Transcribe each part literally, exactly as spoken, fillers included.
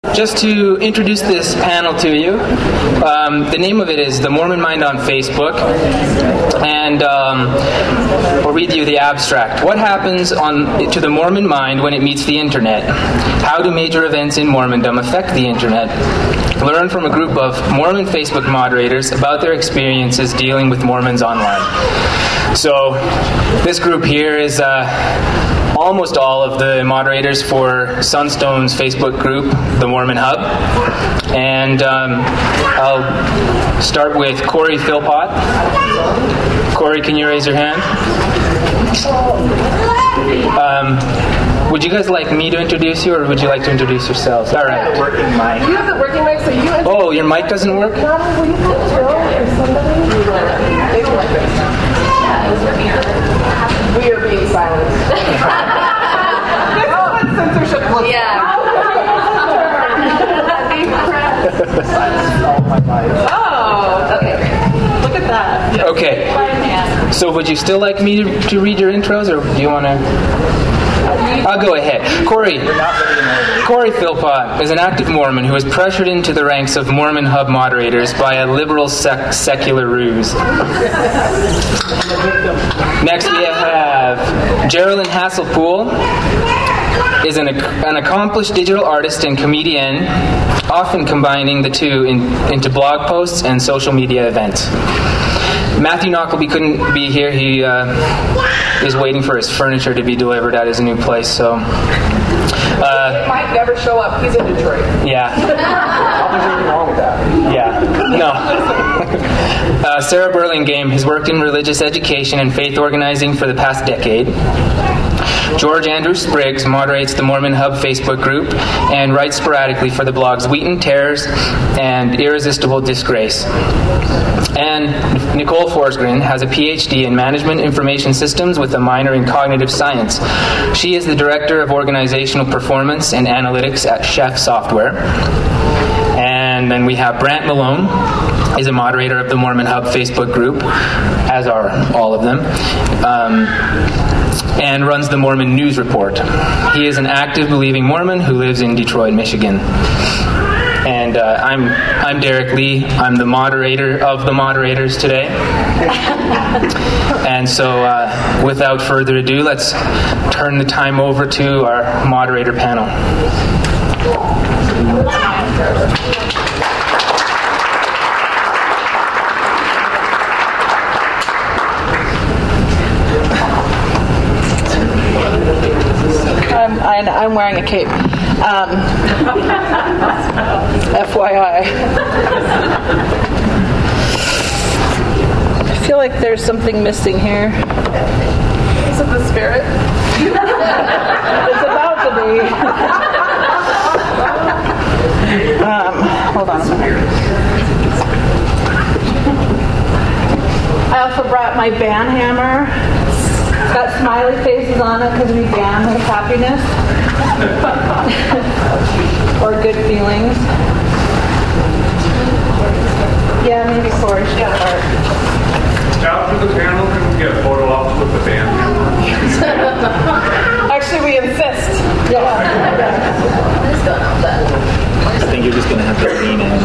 Just to introduce this panel to you, um, the name of it is The Mormon Mind on Facebook, and um, we'll read you the abstract. What happens on to the Mormon mind when it meets the internet? How do major events in Mormondom affect the internet? Learn from a group of Mormon Facebook moderators about their experiences dealing with Mormons online. So this group here is uh, almost all of the moderators for Sunstone's Facebook group, the Mormon Hub. And um, I'll start with Corey Philpott. Corey, can you raise your hand? Um, would you guys like me to introduce you, or would you like to introduce yourselves? All right. Working mic. You have the working mic, so you. Oh, your mic doesn't work? No, will you put Joe or somebody? They don't like this. Yeah, it was working out. We are being silent. This is what censorship looks like. Yeah. Oh, okay. Look at that. Okay. So would you still like me to, to read your intros, or do you want to? I'll go ahead. Corey, Corey Philpott is an active Mormon who was pressured into the ranks of Mormon Hub moderators by a liberal sec- secular ruse. Next we have Geraldine Hasselpool. Is an, an accomplished digital artist and comedian, often combining the two in, into blog posts and social media events. Matthew Knockleby couldn't be here. He uh, is waiting for his furniture to be delivered at his new place. So uh, he might never show up. He's in Detroit. Yeah. There's nothing wrong with that. Yeah. No. uh, Sarah Burlingame has worked in religious education and faith organizing for the past decade. George Andrew Spriggs moderates the Mormon Hub Facebook group and writes sporadically for the blogs Wheaton Tears and Irresistible Disgrace. And Nicole Forsgren has a P H D in Management Information Systems with a minor in Cognitive Science. She is the Director of Organizational Performance and Analytics at Chef Software. And then we have Brant Malone, is a moderator of the Mormon Hub Facebook group, as are all of them. Um, and runs the Mormon News Report. He is an active believing Mormon who lives in Detroit, Michigan. And uh, I'm I'm Derek Lee. I'm the moderator of the moderators today. And so uh, without further ado, let's turn the time over to our moderator panel. I'm, I'm wearing a cape. Um, F Y I. I feel like there's something missing here. Is it the spirit? It's about to be. um, hold on a minute. I also brought my band hammer. It's got smiley faces on it because we band with happiness or good feelings. Yeah, maybe Corey should start. After the panel, can we get a photo op with the band? Actually, we insist. Yeah. I think you're just going to have to lean in.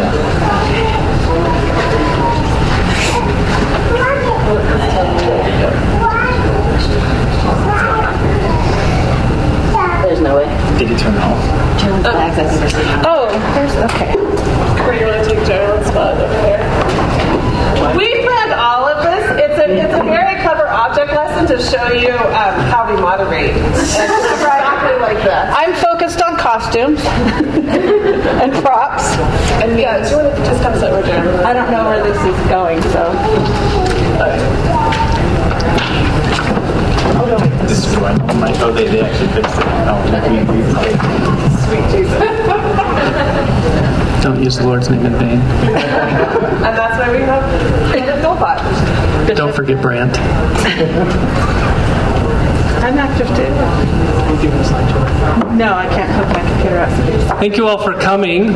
There's no way. Did you turn it off? Oh, there's okay. Where do you want to take Gerald's spot over there? We planned all of this. It's a it's a very clever object lesson to show you um, how we moderate. And it's exactly like that. I'm focused on costumes and props. And yeah, do you want to just come sit where Gerald is? I don't know where this is going, so. Oh, no, wait. This is right on my. Oh, they, they actually fixed it. Oh, Sweet Jesus. don't use the Lord's name in vain. And that's why we have Caleb Philpott. Don't forget Brant. I'm active too. No, I can't hook my computer up. Thank you all for coming.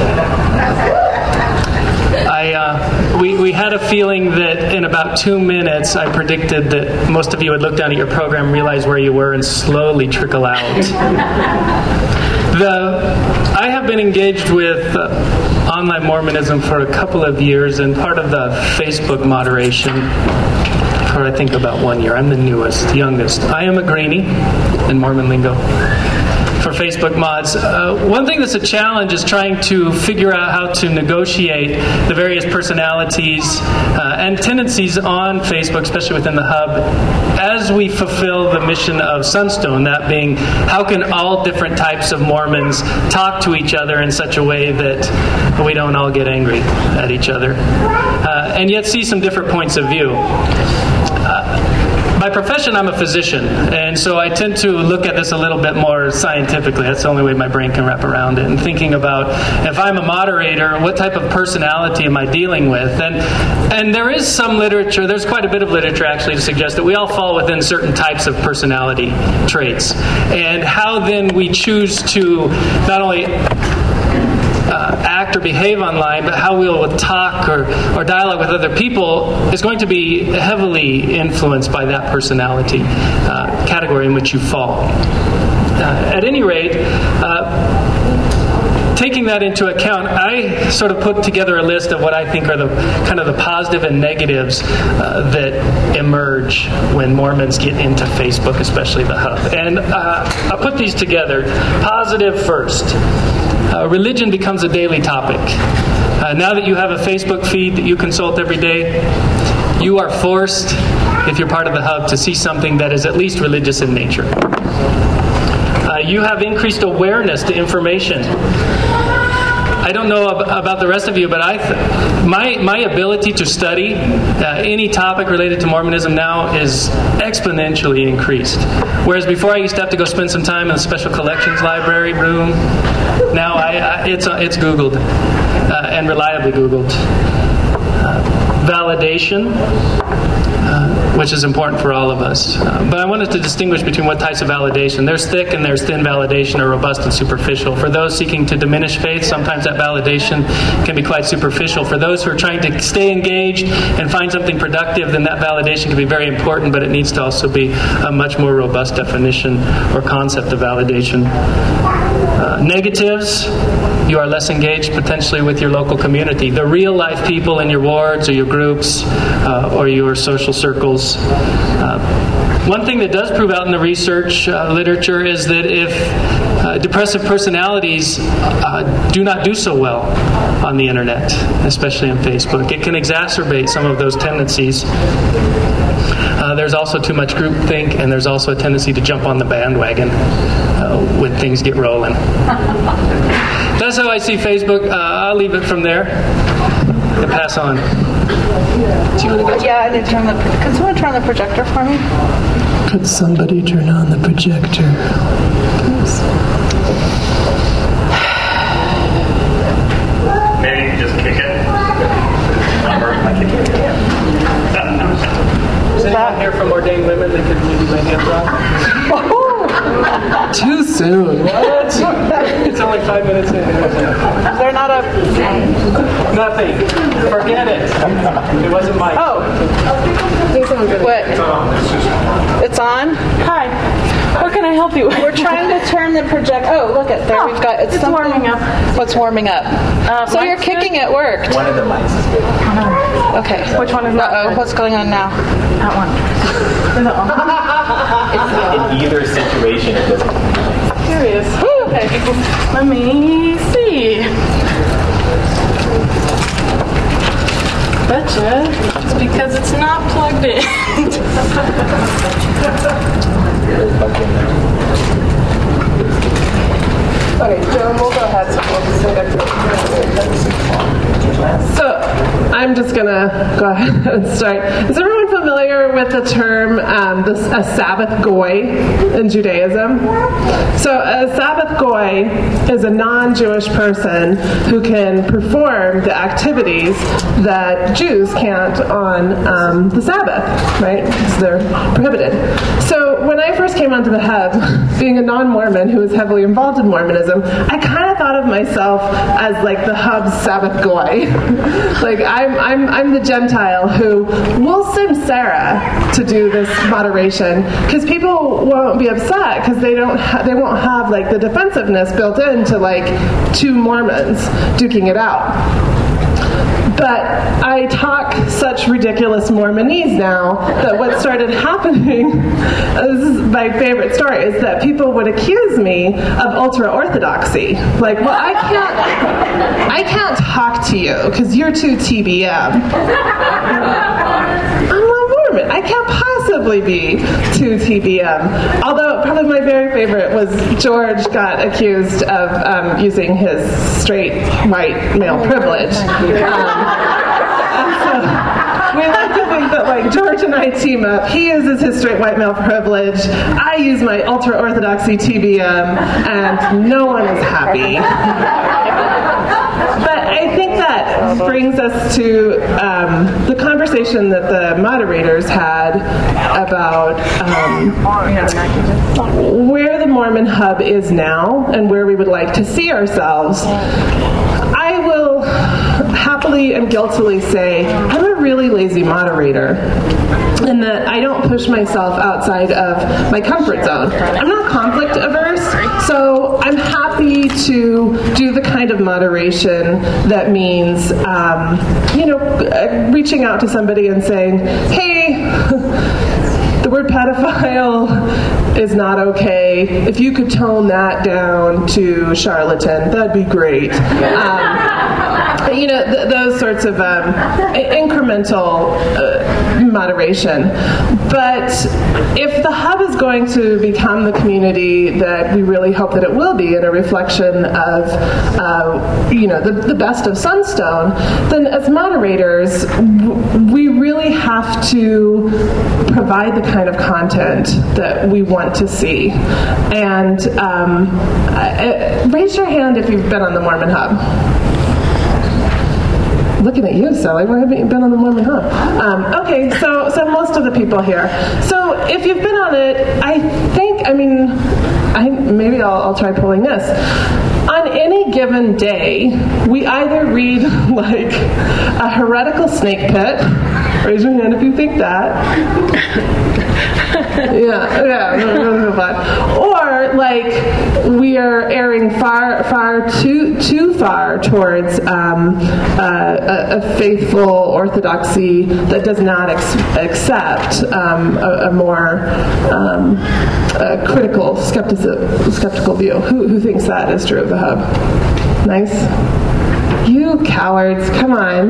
I uh, we we had a feeling that in about two minutes, I predicted that most of you would look down at your program, realize where you were, and slowly trickle out. The I have been engaged with uh, online Mormonism for a couple of years and part of the Facebook moderation for I think about one year. I'm the newest, youngest. I am a greenie in Mormon lingo for Facebook mods. Uh, one thing that's a challenge is trying to figure out how to negotiate the various personalities uh, and tendencies on Facebook, especially within the hub, as we fulfill the mission of Sunstone, that being how can all different types of Mormons talk to each other in such a way that we don't all get angry at each other, uh, and yet see some different points of view. Uh, By profession, I'm a physician, and so I tend to look at this a little bit more scientifically. That's the only way my brain can wrap around it. And thinking about, if I'm a moderator, what type of personality am I dealing with? And and there is some literature, there's quite a bit of literature actually to suggest that we all fall within certain types of personality traits. And how then we choose to not only Uh, act or behave online, but how we will talk or, or dialogue with other people is going to be heavily influenced by that personality uh, category in which you fall. Uh, at any rate, uh, taking that into account, I sort of put together a list of what I think are the kind of the positive and negatives uh, that emerge when Mormons get into Facebook, especially the hub. And uh, I'll put these together. Positive first. Uh, religion becomes a daily topic. Uh, now that you have a Facebook feed that you consult every day, you are forced, if you're part of the hub, to see something that is at least religious in nature. Uh, you have increased awareness to information. I don't know ab- about the rest of you, but I, th- my my ability to study uh, any topic related to Mormonism now is exponentially increased. Whereas before I used to have to go spend some time in the special collections library room. Now I, I, it's uh, it's Googled uh, and reliably Googled. Uh, validation. Uh, which is important for all of us. Uh, but I wanted to distinguish between what types of validation. There's thick and there's thin validation, or robust and superficial. For those seeking to diminish faith, sometimes that validation can be quite superficial. For those who are trying to stay engaged and find something productive, then that validation can be very important, but it needs to also be a much more robust definition or concept of validation. Uh, negatives, you are less engaged potentially with your local community. The real life people in your wards or your groups uh, or your social circles. Uh, one thing that does prove out in the research uh, literature is that if uh, depressive personalities uh, do not do so well on the internet, especially on Facebook, it can exacerbate some of those tendencies. Uh, there's also too much groupthink, and there's also a tendency to jump on the bandwagon uh, when things get rolling. That's how I see Facebook. Uh, I'll leave it from there and pass on. Do you want to yeah, I need to turn the. Can someone turn on the projector for me? Could somebody turn on the projector? Please. Maybe you can just kick it. Is anyone here from ordained women that could maybe my hands off? Too soon. What? It's only five minutes in. Is there not a... Nothing. Forget it. It wasn't Mike. Oh. What? It's on? Hi. What can I help you with? We're trying to turn the project... Oh, look at there. Oh, we've got... It's, it's warming up. What's warming up? Uh, so you're kicking good? It worked. One of the mics is good. Okay. Which one is that? Uh-oh. What's going on now? That one. In either situation, it doesn't. Curious. Okay. Let me see. Betcha. It's because it's not plugged in. Okay, Joan, we'll go ahead. So, I'm just going to go ahead and start. Is everyone familiar with the term um, the, a Sabbath goy in Judaism? So, a Sabbath goy is a non-Jewish person who can perform the activities that Jews can't on um, the Sabbath, right? Because they're prohibited. So, when I first came onto the hub, being a non-Mormon who was heavily involved in Mormonism, I kind of thought of myself as like the hub's Sabbath goy. Like I'm, I'm, I'm the Gentile who will sim Sarah to do this moderation because people won't be upset because they don't ha- they won't have like the defensiveness built into like two Mormons duking it out. But I talk such ridiculous Mormonese now that what started happening, this is my favorite story, is that people would accuse me of ultra-orthodoxy. Like, well, I can't, I can't talk to you because you're too T B M. I'm not Mormon. I can't possibly be too T B M. Although probably my very favorite was George got accused of um, using his straight white male privilege. Um, so we like to think that like George and I team up. He uses his straight white male privilege. I use my ultra orthodoxy T B M, and no one is happy. But I think that brings us to um, the conversation that the moderators had about um, where the Mormon Hub is now and where we would like to see ourselves. I will happily and guiltily say I'm a really lazy moderator in that I don't push myself outside of my comfort zone. I'm not conflict averse, so I'm happy to do the kind of moderation that means, um, you know, reaching out to somebody and saying, hey, the word pedophile is not okay. If you could tone that down to charlatan, that'd be great. Um, you know, th- those sorts of um, incremental uh, moderation. But if the Hub is going to become the community that we really hope that it will be, and a reflection of, uh, you know, the, the best of Sunstone, then as moderators, w- we really have to provide the kind of content that we want to see. And um, uh, raise your hand if you've been on the Mormon Hub. Looking at you, Sally. Where haven't you been on the Mormon Hub? Um, okay, so so most of the people here. So if you've been on it, I think, I mean, I maybe I'll, I'll try pulling this. On any given day, we either read like a heretical snake pit. Raise your hand if you think that. yeah, yeah, no, no, no, no. Or like we are erring far, far too, too far towards um, uh, a, a faithful orthodoxy that does not ex- accept um, a, a more um, a critical, skeptical, skeptical view. Who, who thinks that is true of the Hub? Nice. You cowards, come on.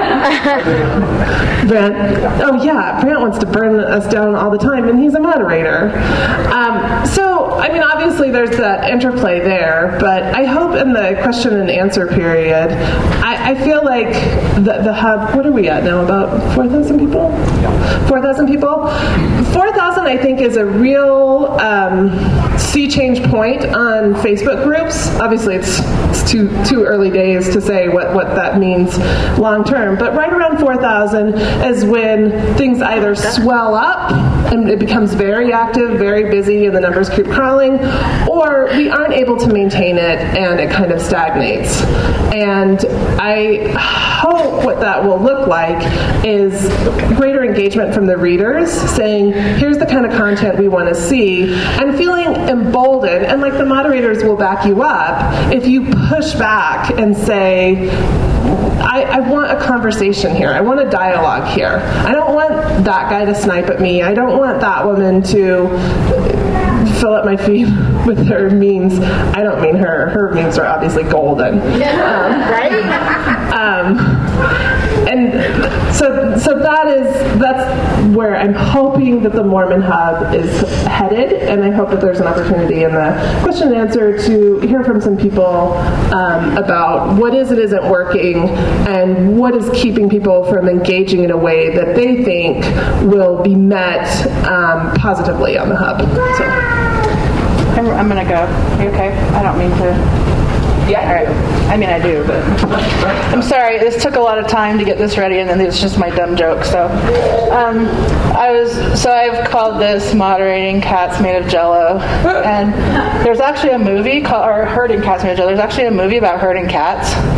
Brent, oh yeah, Brent wants to burn us down all the time, and he's a moderator. Um, so, I mean, obviously there's that interplay there, but I hope in the question and answer period, I, I feel like the, the Hub, what are we at now, about four thousand people? four thousand people? four thousand, I think, is a real um, sea change point on Facebook groups. Obviously, it's, it's too, too early days to say what, what that means long term, but right around four thousand is when things either swell up and it becomes very active, very busy, and the numbers keep crawling, or we aren't able to maintain it and it kind of stagnates. And I hope what that will look like is greater engagement from the readers, saying, here's the kind of content we want to see, and feeling emboldened, and like the moderators will back you up if you push back and say, I, I want a conversation here. I want a dialogue here. I don't want that guy to snipe at me. I don't want that woman to fill up my feed with her memes. I don't mean her. Her memes are obviously golden. Um, right? Um, and so so that is that's where I'm hoping that the Mormon Hub is headed, and I hope that there's an opportunity in the question and answer to hear from some people um, about what is it isn't working and what is keeping people from engaging in a way that they think will be met um, positively on the Hub. So. I'm, I'm going to go. Are you okay? I don't mean to. Yeah. All right. I mean, I do, but I'm sorry. This took a lot of time to get this ready, and then it's just my dumb joke. So, um, I was so I've called this moderating Cats Made of Jello, and there's actually a movie called or herding cats made of Jello. There's actually a movie about herding cats,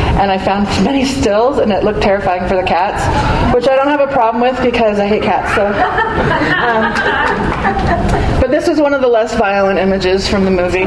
and I found many stills, and it looked terrifying for the cats, which I don't have a problem with because I hate cats. So, um, but this is one of the less violent images from the movie.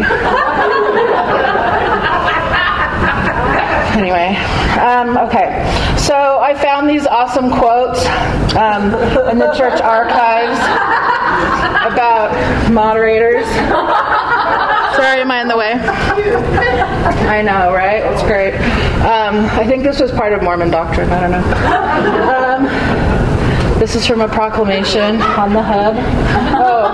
Anyway, um, okay. So I found these awesome quotes um, in the church archives about moderators. Sorry, am I in the way? I know, right? It's great. Um, I think this was part of Mormon doctrine. I don't know. Um, this is from a proclamation on the hub. Oh.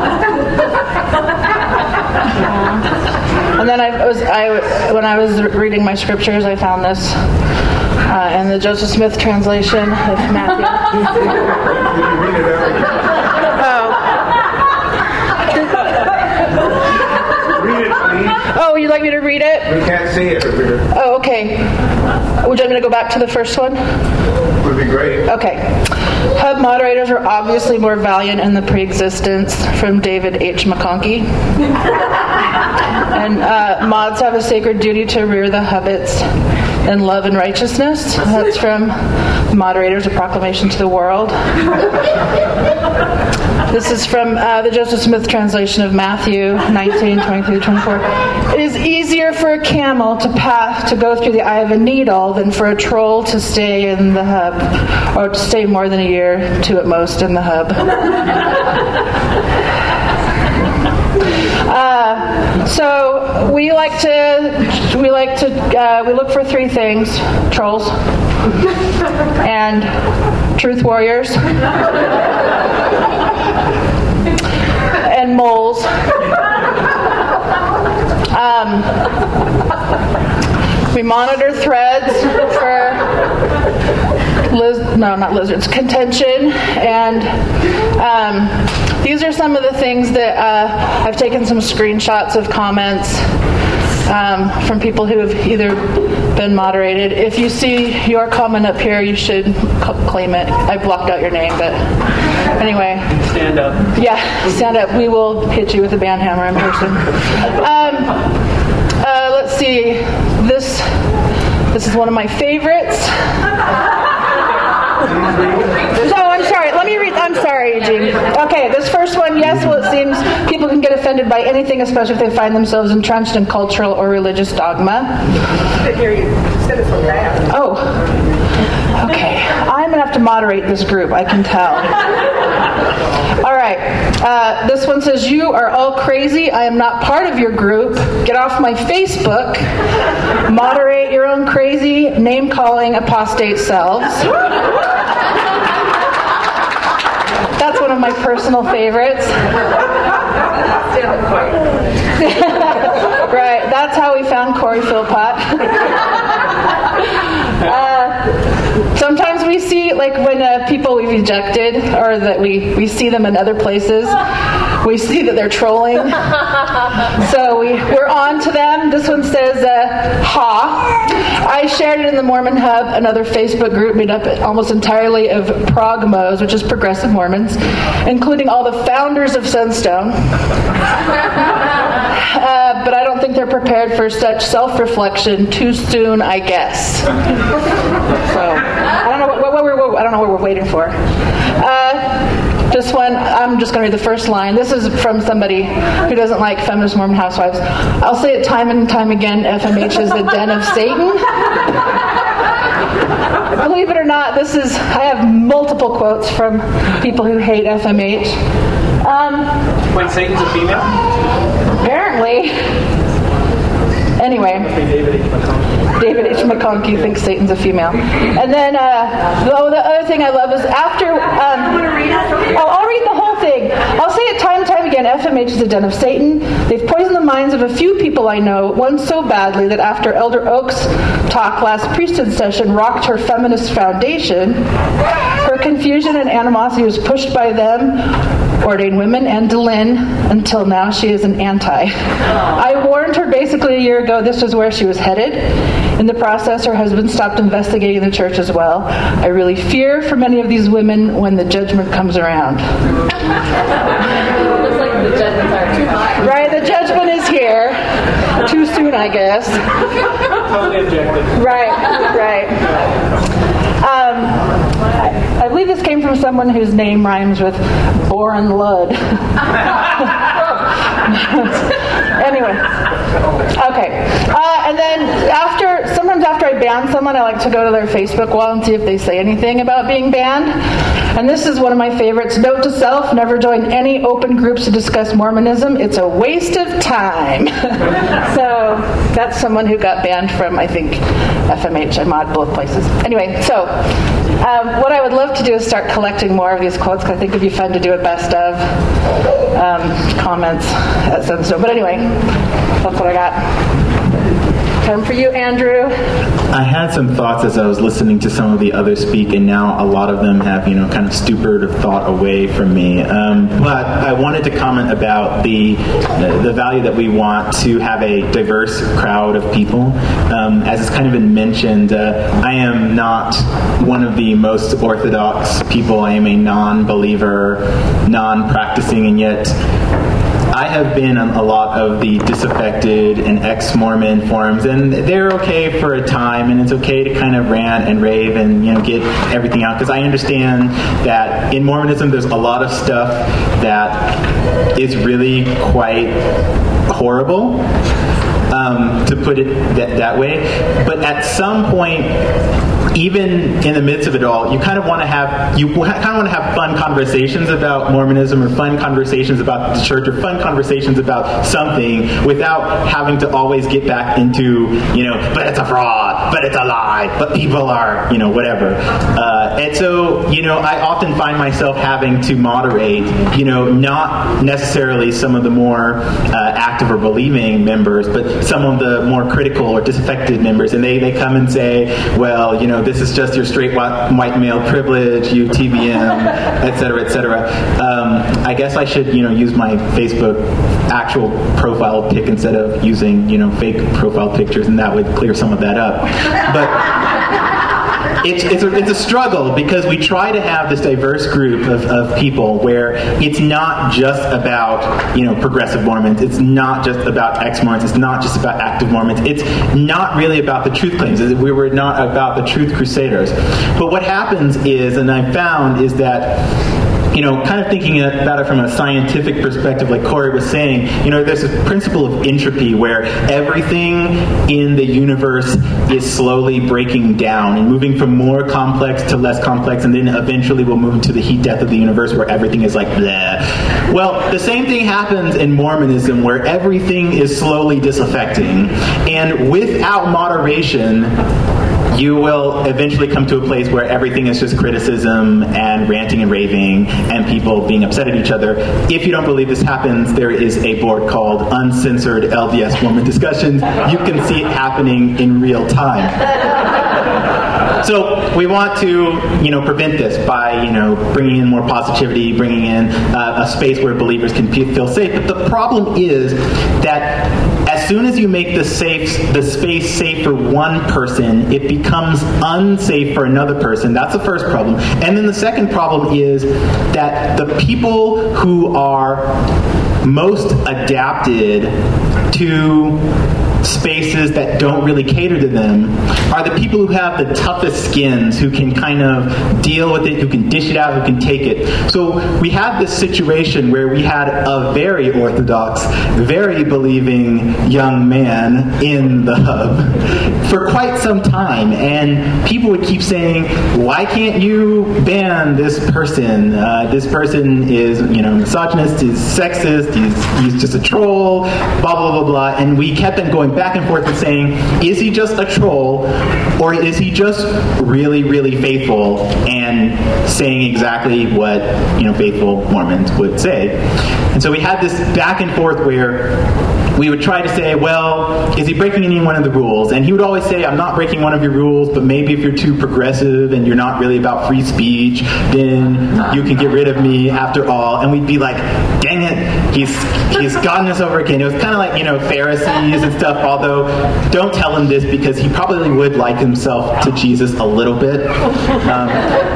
Yeah. And then I was, I, when I was reading my scriptures, I found this uh, in the Joseph Smith translation of Matthew. Oh. Oh, you'd like me to read it? We can't see it. Oh, okay. Would you like me to go back to the first one? Would be great. Okay. Hub moderators are obviously more valiant in the pre-existence, from David H. McConkey. And uh, mods have a sacred duty to rear the Hubbits in love and righteousness. That's from the moderators, A Proclamation to the World. This is from uh, the Joseph Smith translation of Matthew nineteen, twenty-three to twenty-four. It is easier for a camel to pass to go through the eye of a needle than for a troll to stay in the hub, or to stay more than a year, two at most, in the hub. Uh, so we like to we like to uh, we look for three things: trolls and truth warriors and moles. Um, we monitor threads for liz- no, not lizards, contention, and um, these are some of the things that uh, I've taken some screenshots of comments um, from people who have either been moderated. If you see your comment up here, you should c- claim it. I blocked out your name, but anyway. Stand up. Yeah, stand up. We will hit you with a band hammer in person. Um, uh, let's see. This this is one of my favorites. No, I'm sorry. Let me read. I'm sorry, Eugene. Okay, this first one, yes, well, it seems people can get offended by anything, especially if they find themselves entrenched in cultural or religious dogma. Oh, okay. I'm going to have to moderate this group, I can tell. All right. Uh, this one says, "You are all crazy. I am not part of your group. Get off my Facebook. Moderate your own crazy, name-calling, apostate selves." That's one of my personal favorites. Right. That's how we found Corey Philpott. uh, sometimes we see, like when uh, people we've ejected, or that we, we see them in other places, we see that they're trolling. So we, we're on to them. This one says, uh, ha. I shared it in the Mormon Hub, another Facebook group made up almost entirely of progmos, which is progressive Mormons, including all the founders of Sunstone. Uh, but I don't think they're prepared for such self-reflection too soon, I guess. So I don't know what, what, what, what, I don't know what we're waiting for. Uh, This one, I'm just going to read the first line. This is from somebody who doesn't like feminist Mormon housewives. I'll say it time and time again, F M H is the den of Satan. Believe it or not, this is, I have multiple quotes from people who hate F M H. Um, Wait, Satan's a female? Apparently. Anyway, David H. McConkey. David H. McConkey thinks Satan's a female. And then, uh, oh, the other thing I love is after... Um, oh, I'll read the whole thing. I'll say it time and time again, F M H is a den of Satan. They've poisoned the minds of a few people I know, one so badly that after Elder Oak's talk last priesthood session rocked her feminist foundation, her confusion and animosity was pushed by them, ordained women, and Delin, until now she is an anti. I warned her basically a year ago this was where she was headed. In the process, her husband stopped investigating the church as well. I really fear for many of these women when the judgment comes around. Looks like the judgments are too high. Right, the judgment is here. Too soon, I guess. Totally objective. Right, right. Um, I, I believe this came from someone whose name rhymes with Boren Lud. Anyway. Okay. Uh, and then after, sometimes after I ban someone, I like to go to their Facebook wall and see if they say anything about being banned. And this is one of my favorites. Note to self, never join any open groups to discuss Mormonism. It's a waste of time. So that's someone who got banned from, I think, F M H. I mod both places. Anyway, so um, what I would love to do is start collecting more of these quotes, because I think it'd be fun to do a best of um, comments at Sunstone. But anyway, that's what I got. Time for you, Andrew. I had some thoughts as I was listening to some of the others speak, and now a lot of them have, you know, kind of stupid or thought away from me. Um, but I wanted to comment about the the value that we want to have a diverse crowd of people. Um, as it's kind of been mentioned, uh, I am not one of the most orthodox people. I am a non-believer, non-practicing, and yet I have been on a lot of the disaffected and ex-Mormon forums, and they're okay for a time, and it's okay to kind of rant and rave and, you know, get everything out, because I understand that in Mormonism there's a lot of stuff that is really quite horrible, um, to put it that, that way. But at some point, even in the midst of it all, you kind of want to have you kind of want to have fun conversations about Mormonism, or fun conversations about the church, or fun conversations about something, without having to always get back into, you know, but it's a fraud, but it's a lie, but people are, you know, whatever. Uh, and so, you know, I often find myself having to moderate, you know, not necessarily some of the more uh, active or believing members, but some of the more critical or disaffected members, and they, they come and say, well, you know, this is just your straight white male privilege, you T B M, et cetera, et cetera. Um, I guess I should, you know, use my Facebook actual profile pic instead of using, you know, fake profile pictures, and that would clear some of that up. But It's it's a, it's a struggle, because we try to have this diverse group of, of people where it's not just about, you know, progressive Mormons, it's not just about ex-Mormons, it's not just about active Mormons, it's not really about the truth claims, we were not about the truth crusaders. But what happens is, and I found, is that, you know, kind of thinking about it from a scientific perspective, like Corey was saying, you know, there's a principle of entropy where everything in the universe is slowly breaking down and moving from more complex to less complex, and then eventually we'll move into the heat death of the universe where everything is like bleh. Well, the same thing happens in Mormonism, where everything is slowly disaffecting, and without moderation, you will eventually come to a place where everything is just criticism and ranting and raving and people being upset at each other. If you don't believe this happens, there is a board called Uncensored L D S Mormon Discussions. You can see it happening in real time. So we want to, you know, prevent this by, you know, bringing in more positivity, bringing in uh, a space where believers can feel safe. But the problem is that as soon as you make the safe, the space safe for one person, it becomes unsafe for another person. That's the first problem. And then the second problem is that the people who are most adapted to spaces that don't really cater to them are the people who have the toughest skins, who can kind of deal with it, who can dish it out, who can take it. So we have this situation where we had a very orthodox, very believing young man in the hub for quite some time, and people would keep saying, why can't you ban this person? Uh, this person is, you know, misogynist, he's sexist, he's, he's just a troll, blah, blah, blah, blah. And we kept on going back and forth and saying, is he just a troll, or is he just really, really faithful and saying exactly what, you know, faithful Mormons would say? And so we had this back and forth where we would try to say, well, is he breaking any one of the rules? And he would always say, I'm not breaking one of your rules, but maybe if you're too progressive and you're not really about free speech, then you can get rid of me after all. And we'd be like, dang it, he's he's gotten us over again. It was kind of like, you know, Pharisees and stuff, although don't tell him this because he probably would like himself to Jesus a little bit. Um,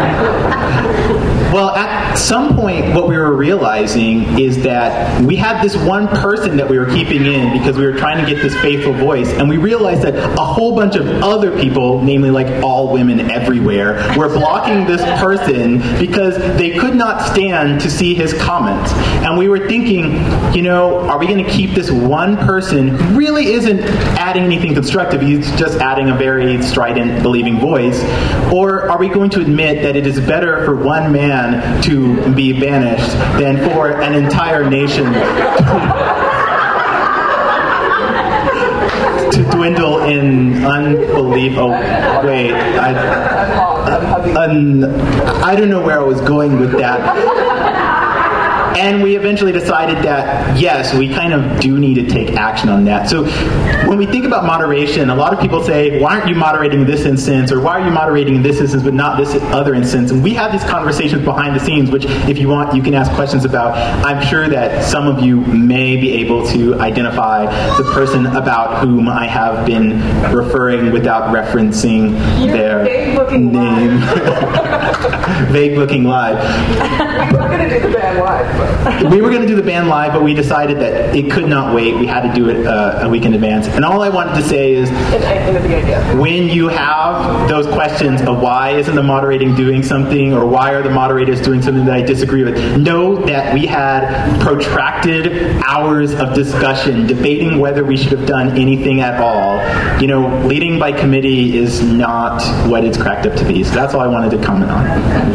well, at some point, what we were realizing is that we had this one person that we were keeping in because we were trying to get this faithful voice, and we realized that a whole bunch of other people, namely like all women everywhere, were blocking this person because they could not stand to see his comments. And we were thinking, you know, are we going to keep this one person who really isn't adding anything constructive, he's just adding a very strident, believing voice, or are we going to admit that it is better for one man to be banished than for an entire nation to dwindle in unbelief? Oh, wait. I, un, I don't know where I was going with that. And we eventually decided that, yes, we kind of do need to take action on that. So when we think about moderation, a lot of people say, why aren't you moderating this instance? Or why are you moderating this instance but not this other instance? And we have these conversations behind the scenes, which if you want, you can ask questions about. I'm sure that some of you may be able to identify the person about whom I have been referring without referencing You're their name. Vague Booking Live. We're going to do the band live. We were going to do the band live, but we decided that it could not wait. We had to do it uh, a week in advance. And all I wanted to say is, when you have those questions of why isn't the moderating doing something, or why are the moderators doing something that I disagree with, know that we had protracted hours of discussion debating whether we should have done anything at all. You know, leading by committee is not what it's cracked up to be. So that's all I wanted to comment on.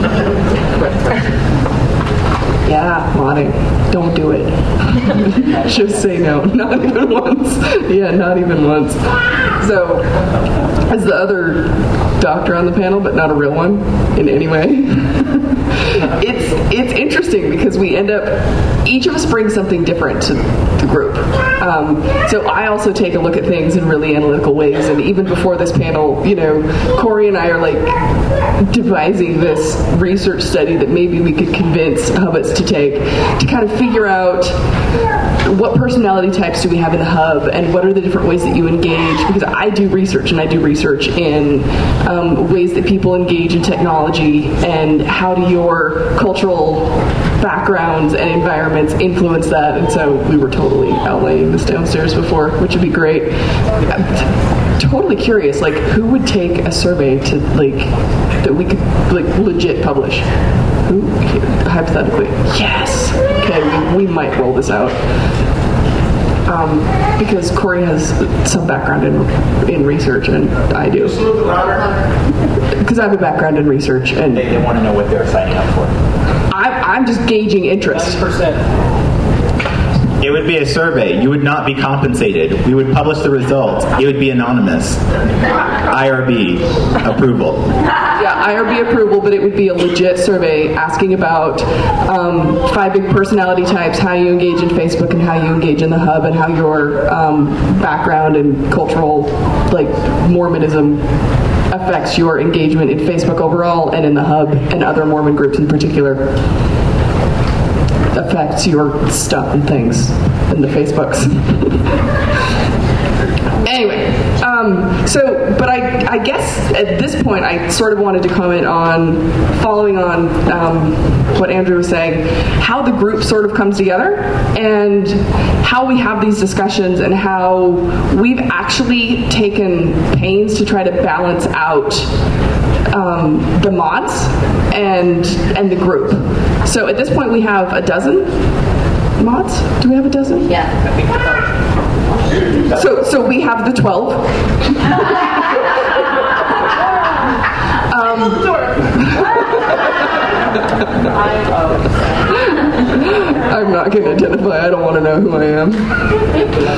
Yeah, Lonnie, don't do it. Just say no. Not even once. Yeah, not even once. So, as the other doctor on the panel, but not a real one in any way, it's it's interesting because we end up, each of us brings something different to the group. Um, so I also take a look at things in really analytical ways, and even before this panel, you know, Corey and I are like devising this research study that maybe we could convince Hubbits to take to kind of figure out what personality types do we have in the hub and what are the different ways that you engage, because I do research and I do research in um, ways that people engage in technology, and how do your cultural backgrounds and environments influence that. And so we were totally outlaying this downstairs before, which would be great. I'm t- totally curious, like, who would take a survey to, like, that we could, like, legit publish? Who, hypothetically? Yes! Okay, we, we might roll this out. Um, because Corey has some background in in research, and I do. Because I have a background in research, and they, they want to know what they're signing up for. I'm, I'm just gauging interest. ten percent. It would be a survey. You would not be compensated. We would publish the results. It would be anonymous. I R B approval. Yeah, I R B approval, but it would be a legit survey asking about um, five big personality types, how you engage in Facebook and how you engage in the hub, and how your um, background and cultural, like, Mormonism affects your engagement in Facebook overall and in the hub and other Mormon groups in particular. Affects your stuff and things in the Facebooks. Anyway, um, so, but I, I guess at this point I sort of wanted to comment on, following on um, what Andrew was saying, how the group sort of comes together and how we have these discussions, and how we've actually taken pains to try to balance out Um, the mods and and the group. So at this point we have a dozen mods. Do we have a dozen? Yeah. So so we have the twelve. um, I'm not going to identify. I don't want to know who I am.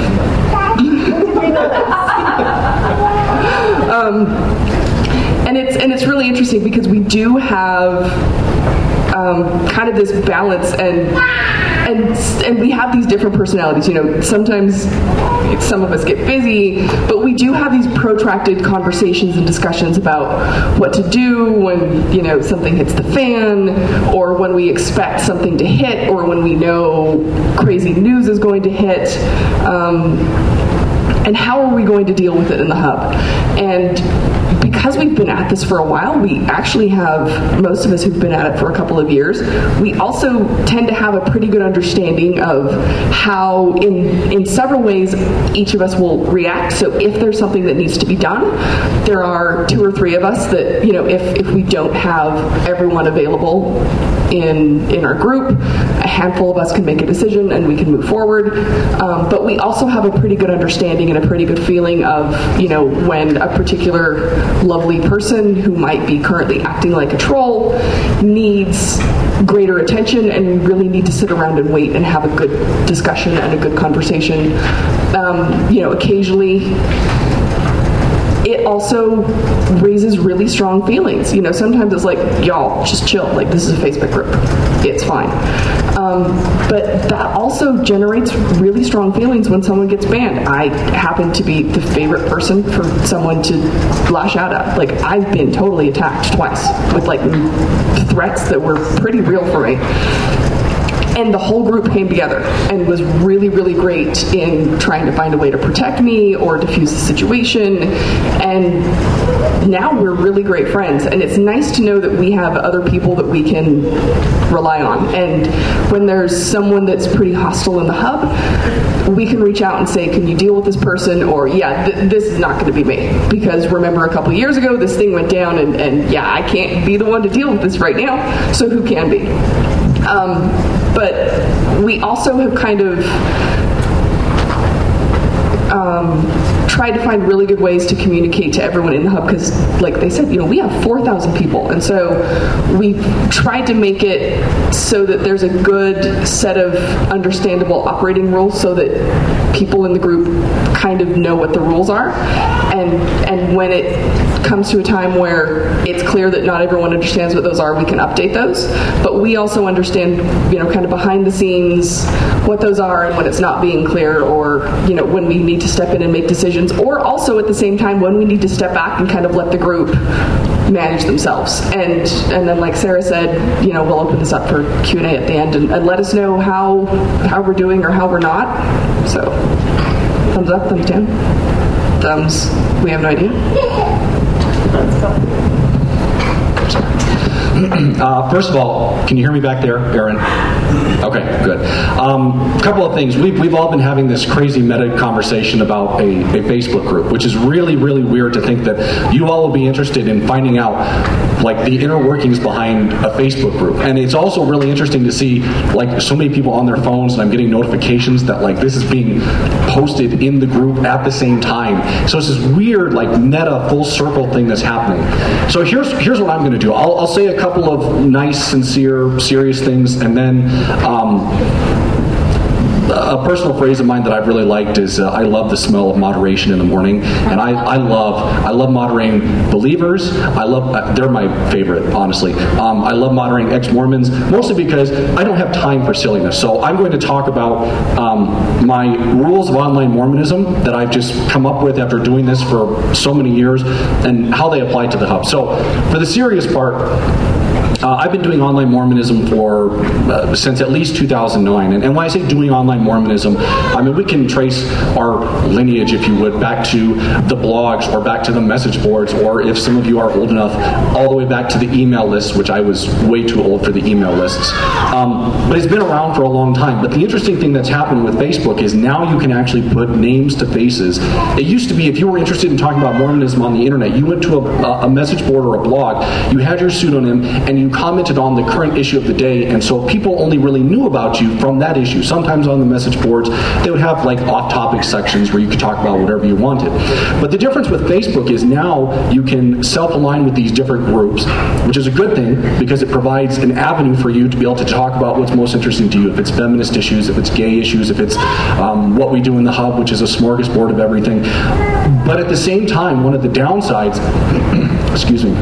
um, And it's and it's really interesting because we do have um, kind of this balance, and and and we have these different personalities. You know, sometimes some of us get busy, but we do have these protracted conversations and discussions about what to do when, you know, something hits the fan, or when we expect something to hit, or when we know crazy news is going to hit. Um, and how are we going to deal with it in the hub? And because we've been at this for a while, we actually have, most of us who've been at it for a couple of years, we also tend to have a pretty good understanding of how, in, in several ways, each of us will react. So if there's something that needs to be done, there are two or three of us that, you know, if, if we don't have everyone available in in our group, a handful of us can make a decision and we can move forward. Um, but we also have a pretty good understanding and a pretty good feeling of, you know, when a particular lovely person who might be currently acting like a troll needs greater attention, and we really need to sit around and wait and have a good discussion and a good conversation. Um, you know, occasionally it also raises really strong feelings. You know, sometimes it's like, y'all, just chill. Like, this is a Facebook group. It's fine. Um, but that also generates really strong feelings when someone gets banned. I happen to be the favorite person for someone to lash out at. Like, I've been totally attacked twice with, like, threats that were pretty real for me. And the whole group came together and was really, really great in trying to find a way to protect me or diffuse the situation. And now we're really great friends. And it's nice to know that we have other people that we can rely on. And when there's someone that's pretty hostile in the hub, we can reach out and say, can you deal with this person? Or, yeah, th- this is not going to be me. Because remember a couple years ago, this thing went down, and, and yeah, I can't be the one to deal with this right now. So who can be? Um, but we also have kind of um, tried to find really good ways to communicate to everyone in the hub, because, like they said, you know, we have four thousand people, and so we've tried to make it so that there's a good set of understandable operating rules so that people in the group kind of know what the rules are, and and when it comes to a time where it's clear that not everyone understands what those are, we can update those. But we also understand, you know, kind of behind the scenes what those are, and when it's not being clear, or, you know, when we need to step in and make decisions, or also at the same time when we need to step back and kind of let the group manage themselves. And and then, like Sarah said, you know, we'll open this up for Q and A at the end, and, and let us know how how we're doing or how we're not. So, thumbs up, thumbs down, thumbs, we have no idea. Uh, first of all, can you hear me back there, Aaron? Okay, good. A um, couple of things. We've, we've all been having this crazy meta conversation about a, a Facebook group, which is really, really weird to think that you all will be interested in finding out, like, the inner workings behind a Facebook group. And it's also really interesting to see, like, so many people on their phones, and I'm getting notifications that, like, this is being posted in the group at the same time. So it's this weird, like, meta full circle thing that's happening. So here's here's what I'm going to do. I'll, I'll say a couple of nice, sincere, serious things, and then um, a personal phrase of mine that I've really liked is uh, I love the smell of moderation in the morning, and I, I love I love moderating believers. I love uh, they're my favorite, honestly. Um, I love moderating ex-Mormons, mostly because I don't have time for silliness. So I'm going to talk about um, my rules of online Mormonism that I've just come up with after doing this for so many years, and how they apply to the hub. So for the serious part, Uh, I've been doing online Mormonism for uh, since at least two thousand nine, and, and when I say doing online Mormonism, I mean we can trace our lineage, if you would, back to the blogs, or back to the message boards, or if some of you are old enough, all the way back to the email lists, which I was way too old for the email lists. Um, but it's been around for a long time. But the interesting thing that's happened with Facebook is now you can actually put names to faces. It used to be, if you were interested in talking about Mormonism on the internet, you went to a, a message board or a blog, you had your pseudonym, and you you commented on the current issue of the day, and so people only really knew about you from that issue. Sometimes on the message boards, they would have like off-topic sections where you could talk about whatever you wanted. But the difference with Facebook is now you can self-align with these different groups, which is a good thing because it provides an avenue for you to be able to talk about what's most interesting to you. If it's feminist issues, if it's gay issues, if it's um, what we do in the Hub, which is a smorgasbord of everything. But at the same time, one of the downsides, excuse me,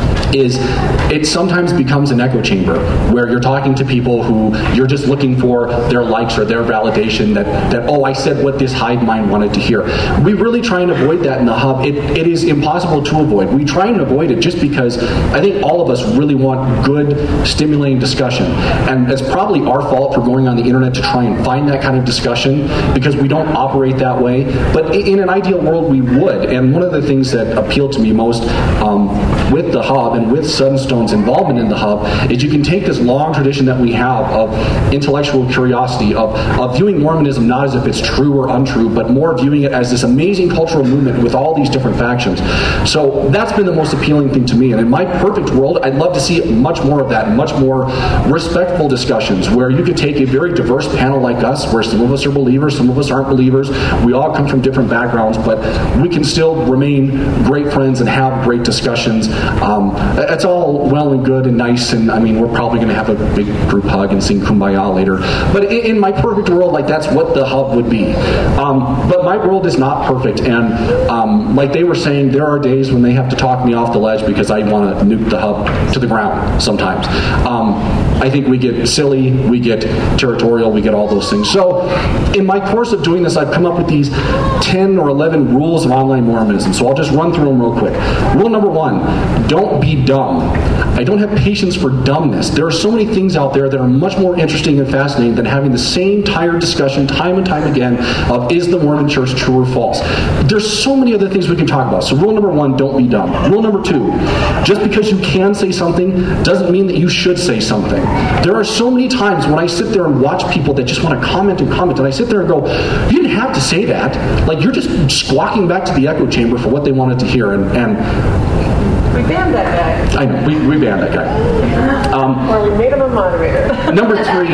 is it sometimes becomes an echo chamber where you're talking to people who you're just looking for their likes or their validation that, that oh, I said what this hive mind wanted to hear. We really try and avoid that in the Hub. It, it is impossible to avoid. We try and avoid it just because I think all of us really want good, stimulating discussion. And it's probably our fault for going on the internet to try and find that kind of discussion because we don't operate that way. But in an ideal world, we would. And one of the things that appealed to me most um, with the Hub and with Sunstone's involvement in the Hub is you can take this long tradition that we have of intellectual curiosity, of, of viewing Mormonism not as if it's true or untrue, but more viewing it as this amazing cultural movement with all these different factions. So that's been the most appealing thing to me. And in my perfect world, I'd love to see much more of that, much more respectful discussions where you could take a very diverse panel like us, where some of us are believers, some of us aren't believers. We all come from different backgrounds, but we can still remain great friends and have great discussions. Um, That's all well and good and nice, and I mean, we're probably going to have a big group hug and sing Kumbaya later. But in, in my perfect world, like that's what the Hub would be. Um, but my world is not perfect, and um, like they were saying, there are days when they have to talk me off the ledge because I want to nuke the Hub to the ground sometimes. Um, I think we get silly, we get territorial, we get all those things. So in my course of doing this, I've come up with these ten or eleven rules of online Mormonism. So I'll just run through them real quick. Rule number one, don't be dumb. I don't have patience for dumbness. There are so many things out there that are much more interesting and fascinating than having the same tired discussion time and time again of is the Mormon Church true or false. There's so many other things we can talk about. So rule number one, don't be dumb. Rule number two, just because you can say something doesn't mean that you should say something. There are so many times when I sit there and watch people that just want to comment and comment, and I sit there and go, you didn't have to say that. Like, you're just squawking back to the echo chamber for what they wanted to hear, and, and we banned that guy. I know, we, we banned that guy. Um, or we made him a moderator. Number three,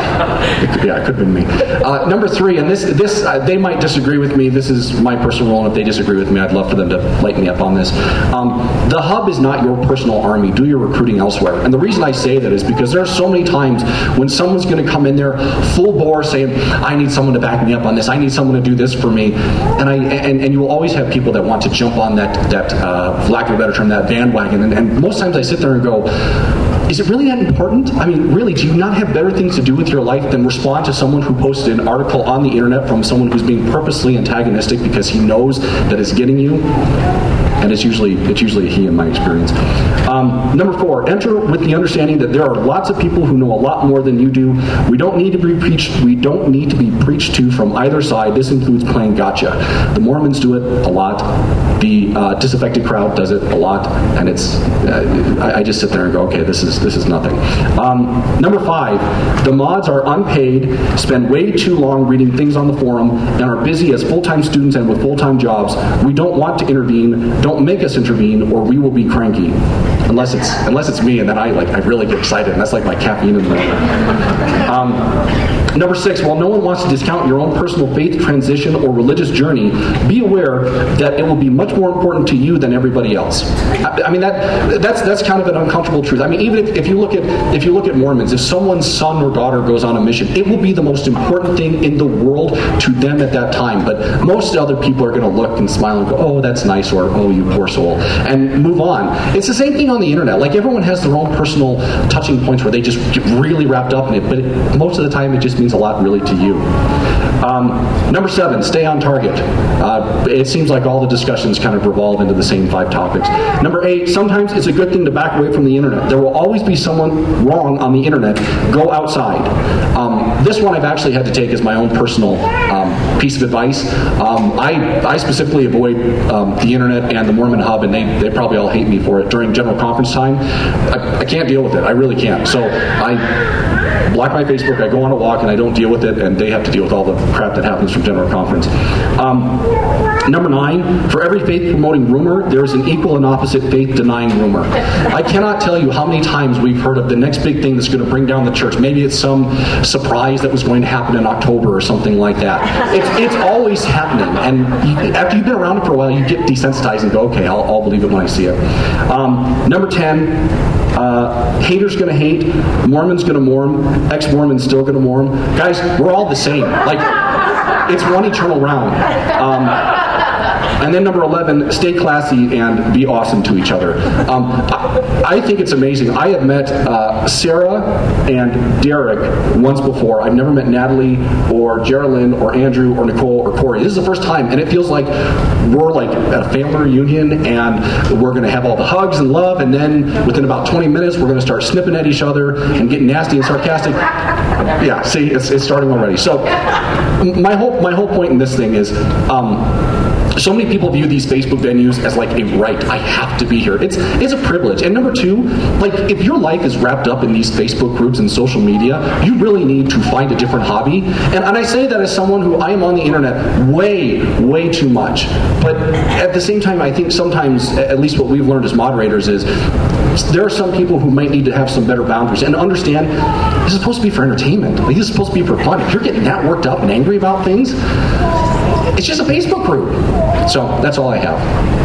it could, yeah, it could have been me. Uh, number three, and this, this uh, they might disagree with me. This is my personal role, and if they disagree with me, I'd love for them to light me up on this. Um, the Hub is not your personal army. Do your recruiting elsewhere. And the reason I say that is because there are so many times when someone's going to come in there full bore saying, I need someone to back me up on this. I need someone to do this for me. And I and, and you will always have people that want to jump on that, that uh, for lack of a better term, that bandwagon. And, and most times I sit there and go, is it really that important? I mean, really, do you not have better things to do with your life than respond to someone who posted an article on the internet from someone who's being purposely antagonistic because he knows that it's getting you? And it's usually it's usually a he in my experience. Um, number four, enter with the understanding that there are lots of people who know a lot more than you do. We don't need to be preached. We don't need to be preached to from either side. This includes playing gotcha. The Mormons do it a lot. The uh, disaffected crowd does it a lot, and it's uh, I, I just sit there and go, okay, this is this is nothing. Um, number five, the mods are unpaid, spend way too long reading things on the forum, and are busy as full-time students and with full-time jobs. We don't want to intervene. Don't make us intervene, or we will be cranky. Unless it's unless it's me, and then I like I really get excited, and that's like my caffeine in the morning. Um, number six, while no one wants to discount your own personal faith transition or religious journey, be aware that it will be much more important to you than everybody else. I, I mean that that's that's kind of an uncomfortable truth. I mean, even if, if you look at if you look at Mormons, if someone's son or daughter goes on a mission, it will be the most important thing in the world to them at that time. But most other people are going to look and smile and go, "Oh, that's nice," or "Oh, you poor soul," and move on. It's the same thing on the internet. Like, everyone has their own personal touching points where they just get really wrapped up in it, but it, most of the time it just means a lot really to you. Um, number seven, stay on target. Uh, it seems like all the discussions kind of revolve into the same five topics. Number eight, sometimes it's a good thing to back away from the internet. There will always be someone wrong on the internet. Go outside. Um, this one I've actually had to take as my own personal um, piece of advice. Um, I, I specifically avoid um, the internet and the Mormon Hub, and they, they probably all hate me for it during general conference time. I, I can't deal with it. I really can't. So I block my Facebook, I go on a walk, and I don't deal with it, and they have to deal with all the crap that happens from General Conference. Um, number nine, for every faith-promoting rumor, there is an equal and opposite faith-denying rumor. I cannot tell you how many times we've heard of the next big thing that's going to bring down the church. Maybe it's some surprise that was going to happen in October or something like that. It's, it's always happening, and you, after you've been around it for a while, you get desensitized and go, okay, I'll, I'll believe it when I see it. Um, number ten, uh, haters going to hate, Mormon's going to mourn, ex-Mormon's still going to mourn. Guys, we're all the same. Like, it's one eternal round. Um, And then number eleven, stay classy and be awesome to each other. Um, I, I think it's amazing. I have met uh, Sarah and Derek once before. I've never met Natalie or Geraldine or Andrew or Nicole or Corey. This is the first time, and it feels like we're like at a family reunion, and we're going to have all the hugs and love, and then within about twenty minutes, we're going to start snipping at each other and getting nasty and sarcastic. Yeah, see, it's, it's starting already. So my whole my whole point in this thing is. Um, So many people view these Facebook venues as like a right. I have to be here. It's it's a privilege. And number two, like if your life is wrapped up in these Facebook groups and social media, you really need to find a different hobby. And, and I say that as someone who I am on the internet way, way too much. But at the same time, I think sometimes, at least what we've learned as moderators is, there are some people who might need to have some better boundaries and understand this is supposed to be for entertainment. Like, this is supposed to be for fun. If you're getting that worked up and angry about things, it's just a Facebook group. So that's all I have.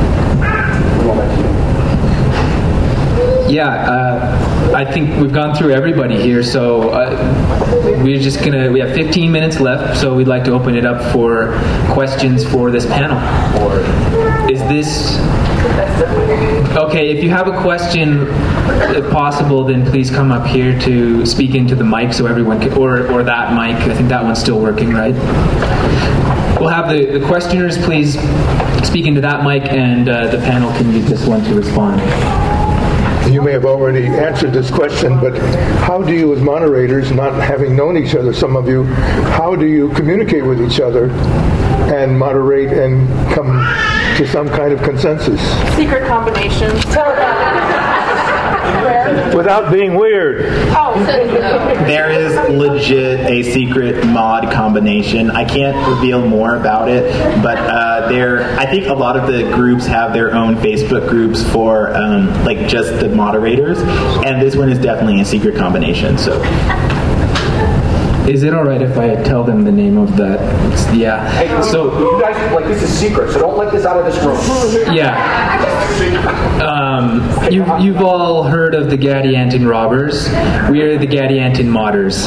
Yeah, uh, I think we've gone through everybody here, so uh, we're just gonna. We have fifteen minutes left, so we'd like to open it up for questions for this panel. Or is this okay? If you have a question, if possible, then please come up here to speak into the mic, so everyone can, or or that mic. I think that one's still working, right? We'll have the, the questioners please speak into that mic, and uh, the panel can use this one to respond. You may have already answered this question, but how do you, as moderators, not having known each other, some of you, how do you communicate with each other and moderate and come to some kind of consensus? Secret combinations. Without being weird. Oh. There is legit a secret mod combination. I can't reveal more about it, but uh, there. I think a lot of the groups have their own Facebook groups for um, like just the moderators, and this one is definitely a secret combination. So. Is it all right if I tell them the name of that? Yeah. Hey, so you guys, like, this is secret, so don't let this out of this room. Yeah. Um, you, you've all heard of the Gadianton robbers. We are the Gadianton modders.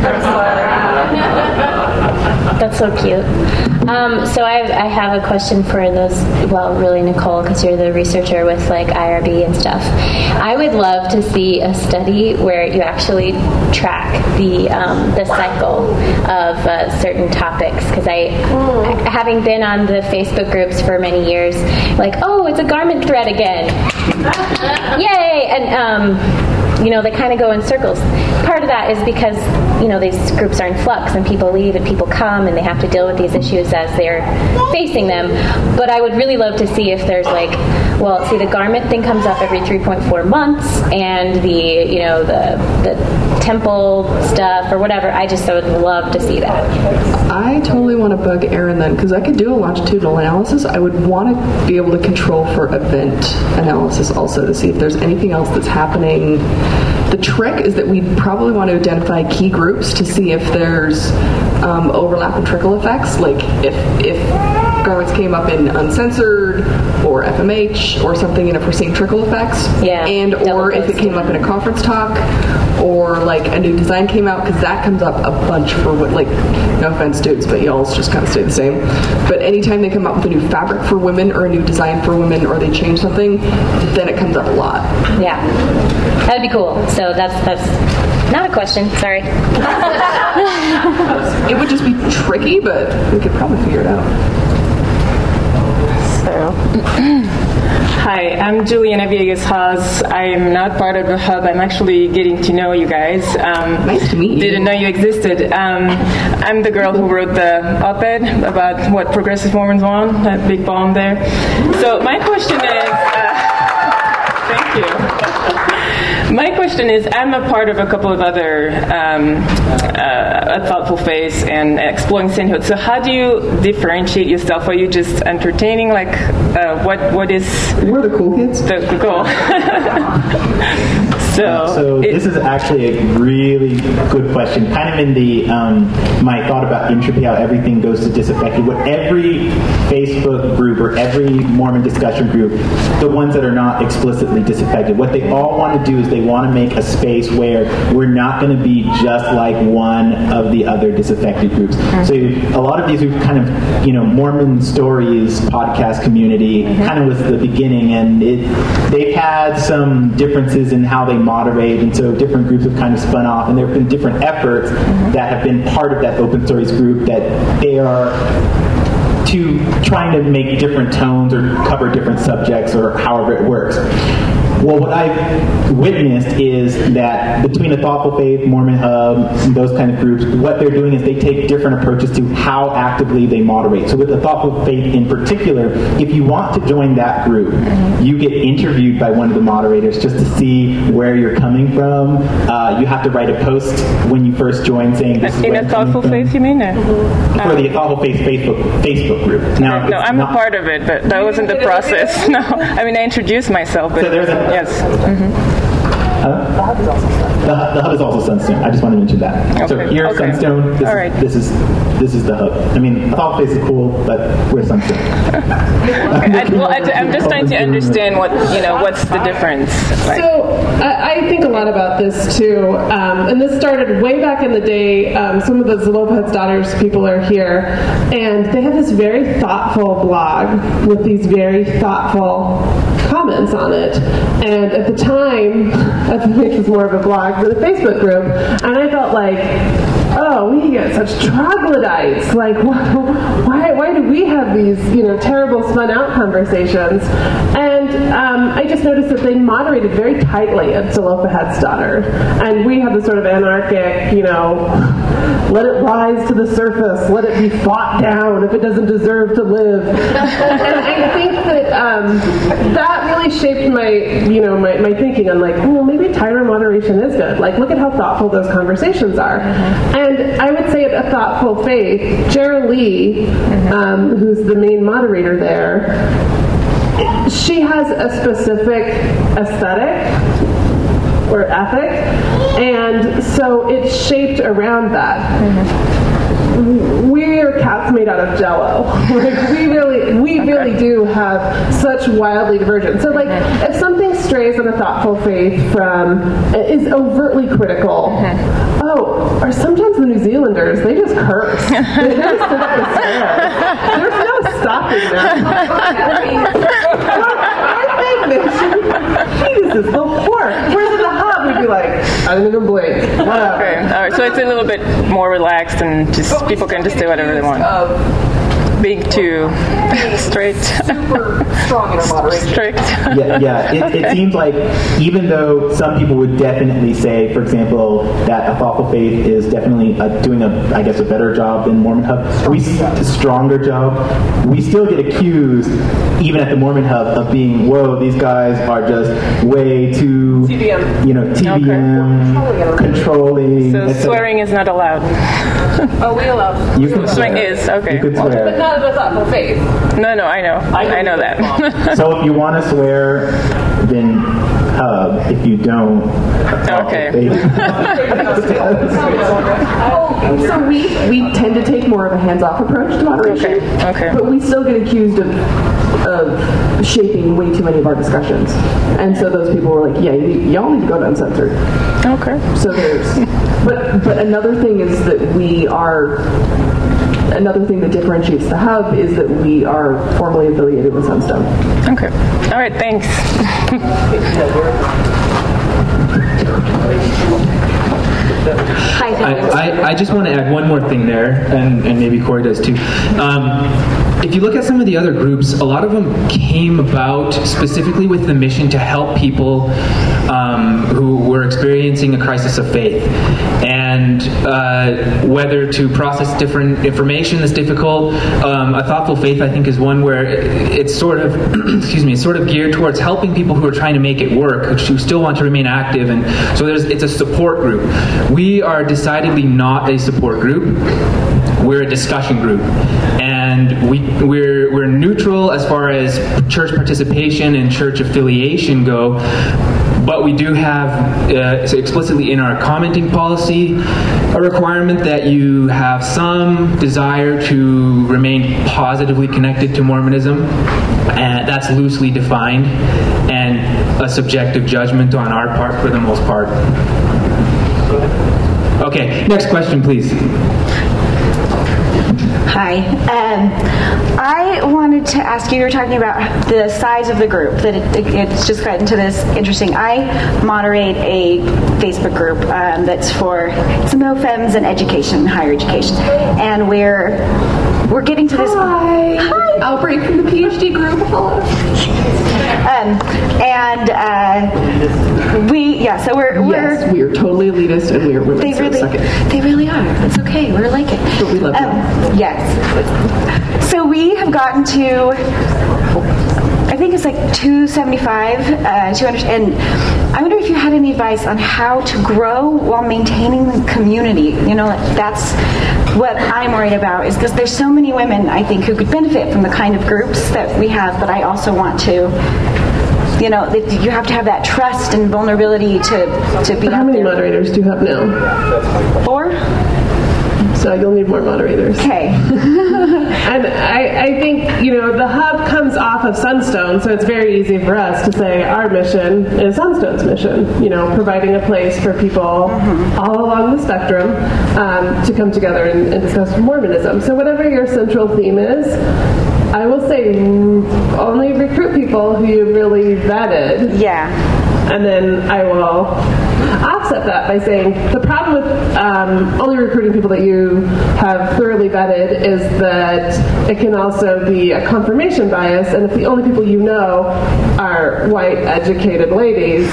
That's so cute. Um, so I have, I have a question for those, well, really Nicole, because you're the researcher with like I R B and stuff. I would love to see a study where you actually track the um, the cycle of uh, certain topics, because I, mm. having been on the Facebook groups for many years, like, oh, it's a garment thread again. Yay! And um, you know, they kind of go in circles. Part of that is because, you know, these groups are in flux and people leave and people come and they have to deal with these issues as they're facing them. But I would really love to see if there's like, well, see, the garment thing comes up every three point four months, and the, you know, the the temple stuff or whatever. I just I would love to see that. I totally want to bug Aaron then, because I could do a longitudinal analysis. I would want to be able to control for event analysis also to see if there's anything else that's happening. The trick is that we probably want to identify key groups to see if there's um, overlap and trickle effects, like if if garments came up in uncensored or F M H or something, and if we're seeing trickle effects, yeah, and or if it came up in a conference talk, or like a new design came out, because that comes up a bunch for what, like, no offense dudes, but y'all's just kind of stay the same. But anytime they come up with a new fabric for women or a new design for women, or they change something, then it comes up a lot. Yeah, that'd be cool. So that's that's not a question, sorry. It would just be tricky, but we could probably figure it out. So, hi, I'm Juliana Villegas-Haas. I'm not part of the hub. I'm actually getting to know you guys. Um, nice to meet you. Didn't know you existed. Um, I'm the girl who wrote the op-ed about what progressive Mormons want, that big bomb there. So my question is, uh, thank you. My question is, I'm a part of a couple of other um, uh, a Thoughtful Faith and Exploring Sainthood. So how do you differentiate yourself? Are you just entertaining? Like, uh, what what is? We're the cool kids. The, the goal. so uh, so it, this is actually a really good question. Kind of in the um, my thought about entropy, how everything goes to disaffected. What every Facebook group or every Mormon discussion group, the ones that are not explicitly disaffected, what they all want to do is they want to make a space where we're not going to be just like one of the other disaffected groups. Mm-hmm. So a lot of these are kind of, you know, Mormon Stories podcast community mm-hmm. kind of was the beginning, and it they've had some differences in how they moderate, and so different groups have kind of spun off, and there have been different efforts mm-hmm. that have been part of that Open Stories group that they are to trying to make different tones or cover different subjects or however it works. Well, what I've witnessed is that between a Thoughtful Faith, Mormon Hub, those kind of groups, what they're doing is they take different approaches to how actively they moderate. So with the Thoughtful Faith in particular, if you want to join that group, you get interviewed by one of the moderators just to see where you're coming from. Uh, you have to write a post when you first join saying this is in where a Thoughtful Faith, you mean? Or? For the Thoughtful Faith Facebook Facebook group. Now, no, I'm not, a part of it, but that wasn't the process. No, I mean I introduced myself, but so there's a, yes. Mm-hmm. Uh, the hub is also Sunstone. The, the hub is also Sunstone. I just want to mention that. Okay. So here's okay. Sunstone. This, All right. is, this is this is the hub. I mean, Thoughtful Faith is cool, but we're Sunstone. okay. I, well, I, I'm just trying to understand what you know. What's the difference? Like, so I, I think a lot about this too, um, and this started way back in the day. Um, some of the Zelophehad's Daughters people are here, and they have this very thoughtful blog with these very thoughtful comments on it. And at the time, I think it was more of a blog for the Facebook group, and I felt like, oh, we get such troglodytes. Like, why, why do we have these, you know, terrible spun out conversations? And um, I just noticed that they moderated very tightly at Zelophehad's Daughter, and we have this sort of anarchic, you know, let it rise to the surface, let it be fought down if it doesn't deserve to live. And I think that um, that really shaped my, you know, my, my thinking on like, well, maybe tighter moderation is good. Like, look at how thoughtful those conversations are. Mm-hmm. And I would say at A Thoughtful Faith, Jara Lee, mm-hmm. um, who's the main moderator there, she has a specific aesthetic or ethic, and so it's shaped around that. Mm-hmm. We are cats made out of Jello. Like we really, we okay. really do have such wildly divergent. So, like, mm-hmm. if something strays in A Thoughtful Faith from is overtly critical, mm-hmm. oh, or sometimes the New Zealanders they just curse. They just sit up and stare. There's no stopping them. Our thing, Jesus, the pork. Where's the hub? We'd be like, I'm gonna blink. Whatever. Okay, all right. So it's a little bit more relaxed and just people can just do whatever they want. Being too straight. Super strong in our moderation. Strict. Yeah, yeah. It, okay. it seems like even though some people would definitely say, for example, that A Thoughtful Faith is definitely uh, doing a, I guess, a better job than Mormon Hub, we a stronger job. We still get accused, even at the Mormon Hub, of being, whoa, these guys are just way too, T B M. you know, T B M, okay. controlling. So swearing is not allowed. Oh, we allow. You can swear. swear. Is okay. You can swear. But not of A Thoughtful Faith. No, no, I know. I, I know that. So if you want to swear, then hub. If you don't, okay. So we we tend to take more of a hands-off approach to moderation. Okay. Okay. But we still get accused of of shaping way too many of our discussions, and so those people were like, "Yeah, y- y'all need to go to Uncensored." Okay. So there's, but but another thing is that we are. Another thing that differentiates the hub is that we are formally affiliated with Sunstone. Okay. All right. Thanks. I, I, I just want to add one more thing there, and, and maybe Corey does too. Um, if you look at some of the other groups, a lot of them came about specifically with the mission to help people um, who were experiencing a crisis of faith. And uh, whether to process different information that's difficult, um, a thoughtful faith, I think, is one where it's sort of, excuse me, it's sort of geared towards helping people who are trying to make it work, who still want to remain active. And so there's, it's a support group. We are decidedly not a support group. We're a discussion group, and we, we're we're neutral as far as church participation and church affiliation go. But we do have uh, so explicitly in our commenting policy a requirement that you have some desire to remain positively connected to Mormonism, and that's loosely defined, and a subjective judgment on our part for the most part. Okay, next question, please. Hi. Um, I wanted to ask you, you were talking about the size of the group, that it, it, it's just gotten to this interesting. I moderate a Facebook group um, that's for it's MoFems and education, higher education. And we're we're getting to this... Hi. Hi. Outbreak from the PhD group. Hello. Um, and uh, we, yeah, so we're... we're yes, we are totally elitist and we are women. They really, so they really are. It's okay. We're like it. But we love um, them. Yes. So we have gotten to, I think it's like two seventy-five, uh, two hundred, and I wonder if you had any advice on how to grow while maintaining the community. You know, that's what I'm worried about, is because there's so many women, I think, who could benefit from the kind of groups that we have, but I also want to, you know, you have to have that trust and vulnerability to, to be How out many there. moderators do you have now? Four? So you'll need more moderators. Okay. And I, I think, you know, the hub comes off of Sunstone, so it's very easy for us to say our mission is Sunstone's mission, you know, providing a place for people mm-hmm. all along the spectrum um, to come together and, and discuss Mormonism. So whatever your central theme is, I will say only recruit people who you really vetted. Yeah. And then I will offset that by saying the problem with um, only recruiting people that you have thoroughly vetted is that it can also be a confirmation bias, and if the only people you know are white, educated ladies,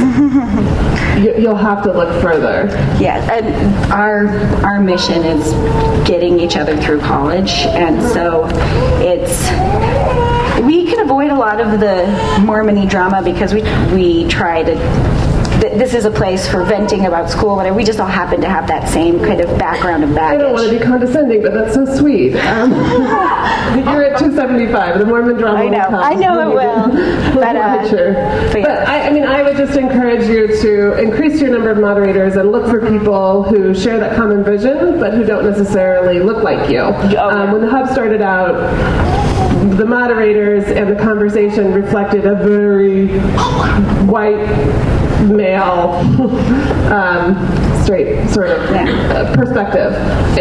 you, you'll have to look further. Yeah, and our our mission is getting each other through college, and so it's... We can avoid a lot of the Mormon-y drama because we we try to... Th- this is a place for venting about school, whatever. We just all happen to have that same kind of background and baggage. I don't want to be condescending, but that's so sweet. Um, you're at two seventy-five. The Mormon drama I know. will come. I know it will. But, uh, sure. but, yeah. but I, I mean, I would just encourage you to increase your number of moderators and look for people who share that common vision, but who don't necessarily look like you. Um, when the hub started out, the moderators and the conversation reflected a very white male um, straight sort of uh, perspective,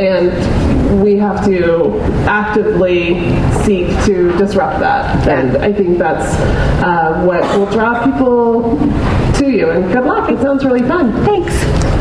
and we have to actively seek to disrupt that, and I think that's uh, what will draw people to you, and good luck. It sounds really fun. Thanks.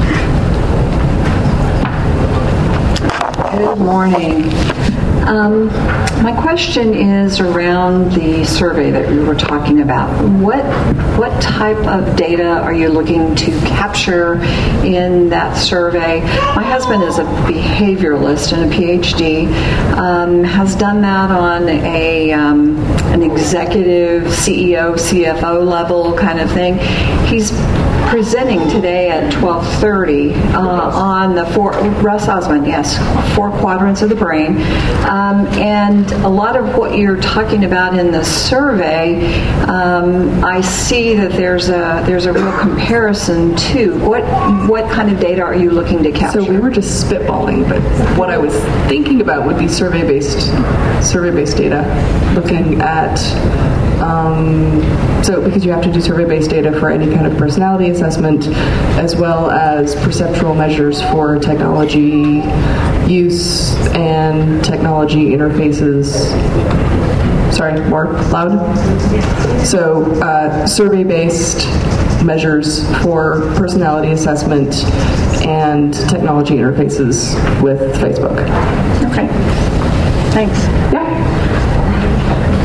Good morning. Um, my question is around the survey that we were talking about. What what type of data are you looking to capture in that survey? My husband is a behavioralist and a P H D, um, has done that on a um, an executive C E O, C F O level kind of thing. He's presenting today at twelve thirty uh, on the four, Russ Osmond, yes, four quadrants of the brain. Um, and a lot of what you're talking about in the survey, um, I see that there's a there's a real comparison too. What what kind of data are you looking to capture? So we were just spitballing, but what I was thinking about would be survey-based survey-based data, looking at um, so because you have to do survey-based data for any kind of personality assessment, as well as perceptual measures for technology use and technology interfaces. Sorry, more loud? So uh, survey-based measures for personality assessment and technology interfaces with Facebook. Okay. Thanks. Yeah.